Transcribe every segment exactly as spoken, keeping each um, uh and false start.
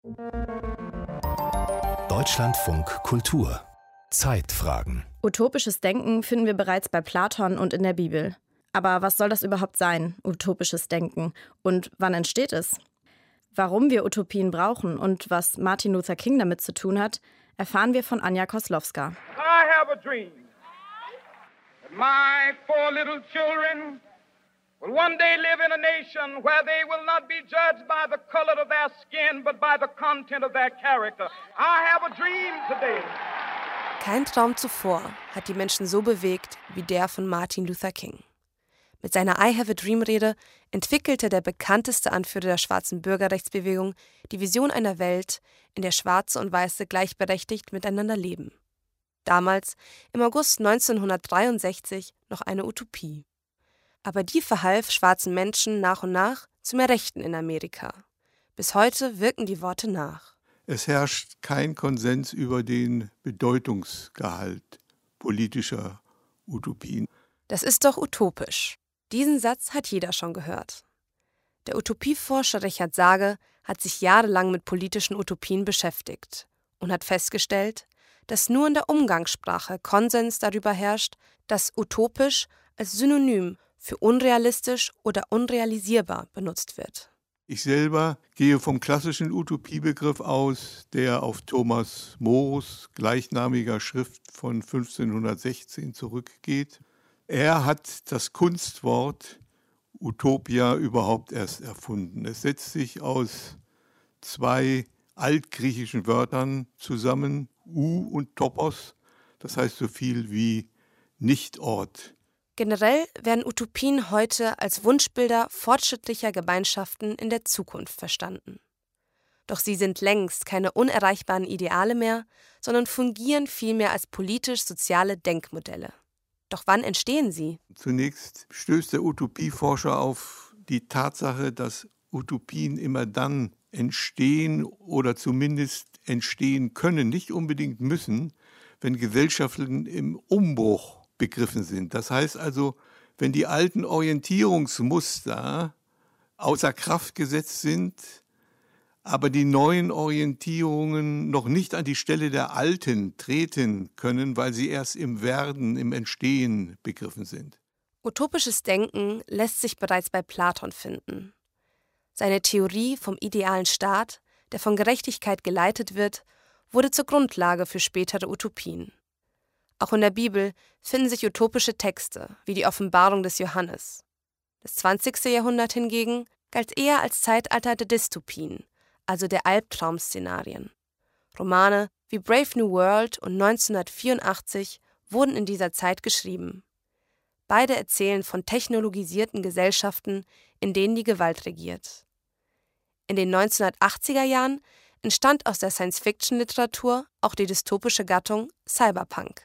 Deutschlandfunk Kultur. Zeitfragen. Utopisches Denken finden wir bereits bei Platon und in der Bibel. Aber was soll das überhaupt sein, utopisches Denken? Und wann entsteht es? Warum wir Utopien brauchen und was Martin Luther King damit zu tun hat, erfahren wir von Anja Koslowska. I have a dream that my four little children will one day live in a nation where they will not be judged by the color of their skin, but by the content of their character. I have a dream today. Kein Traum zuvor hat die Menschen so bewegt wie der von Martin Luther King. Mit seiner I Have a Dream-Rede entwickelte der bekannteste Anführer der schwarzen Bürgerrechtsbewegung die Vision einer Welt, in der Schwarze und Weiße gleichberechtigt miteinander leben. Damals, im August neunzehnhundertdreiundsechzig, noch eine Utopie. Aber die verhalf schwarzen Menschen nach und nach zu mehr Rechten in Amerika. Bis heute wirken die Worte nach. Es herrscht kein Konsens über den Bedeutungsgehalt politischer Utopien. Das ist doch utopisch. Diesen Satz hat jeder schon gehört. Der Utopieforscher Richard Sage hat sich jahrelang mit politischen Utopien beschäftigt und hat festgestellt, dass nur in der Umgangssprache Konsens darüber herrscht, dass utopisch als Synonym für unrealistisch oder unrealisierbar benutzt wird. Ich selber gehe vom klassischen Utopiebegriff aus, der auf Thomas Moros gleichnamiger Schrift von fünfzehnhundertsechzehn zurückgeht. Er hat das Kunstwort Utopia überhaupt erst erfunden. Es setzt sich aus zwei altgriechischen Wörtern zusammen, U und Topos, das heißt so viel wie Nichtort. Generell werden Utopien heute als Wunschbilder fortschrittlicher Gemeinschaften in der Zukunft verstanden. Doch sie sind längst keine unerreichbaren Ideale mehr, sondern fungieren vielmehr als politisch-soziale Denkmodelle. Doch wann entstehen sie? Zunächst stößt der Utopieforscher auf die Tatsache, dass Utopien immer dann entstehen oder zumindest entstehen können, nicht unbedingt müssen, wenn Gesellschaften im Umbruch begriffen sind. Das heißt also, wenn die alten Orientierungsmuster außer Kraft gesetzt sind, aber die neuen Orientierungen noch nicht an die Stelle der alten treten können, weil sie erst im Werden, im Entstehen begriffen sind. Utopisches Denken lässt sich bereits bei Platon finden. Seine Theorie vom idealen Staat, der von Gerechtigkeit geleitet wird, wurde zur Grundlage für spätere Utopien. Auch in der Bibel finden sich utopische Texte, wie die Offenbarung des Johannes. Das zwanzigste Jahrhundert hingegen galt eher als Zeitalter der Dystopien, also der Albtraum-Szenarien. Romane wie Brave New World und neunzehnhundertvierundachtzig wurden in dieser Zeit geschrieben. Beide erzählen von technologisierten Gesellschaften, in denen die Gewalt regiert. In den neunzehnhundertachtziger Jahren entstand aus der Science-Fiction-Literatur auch die dystopische Gattung Cyberpunk.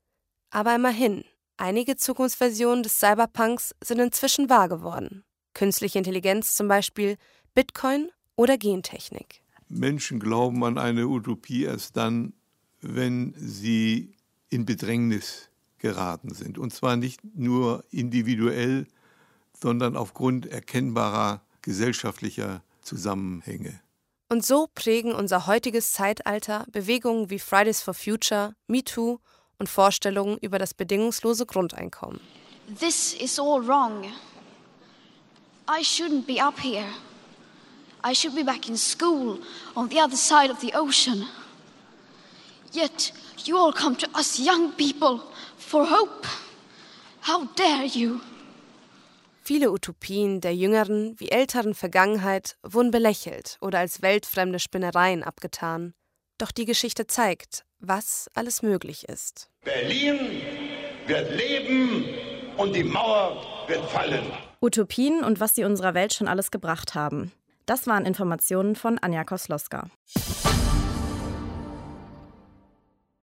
Aber immerhin, einige Zukunftsversionen des Cyberpunks sind inzwischen wahr geworden. Künstliche Intelligenz zum Beispiel, Bitcoin oder Gentechnik. Menschen glauben an eine Utopie erst dann, wenn sie in Bedrängnis geraten sind. Und zwar nicht nur individuell, sondern aufgrund erkennbarer gesellschaftlicher Zusammenhänge. Und so prägen unser heutiges Zeitalter Bewegungen wie Fridays for Future, MeToo und Vorstellungen über das bedingungslose Grundeinkommen. This is all wrong. I shouldn't be up here. I should be back in school on the other side of the ocean. Yet you all come to us young people for hope. How dare you? Viele Utopien der jüngeren wie älteren Vergangenheit wurden belächelt oder als weltfremde Spinnereien abgetan. Doch die Geschichte zeigt, was alles möglich ist. Berlin wird leben und die Mauer wird fallen. Utopien und was sie unserer Welt schon alles gebracht haben. Das waren Informationen von Anja Koslowska.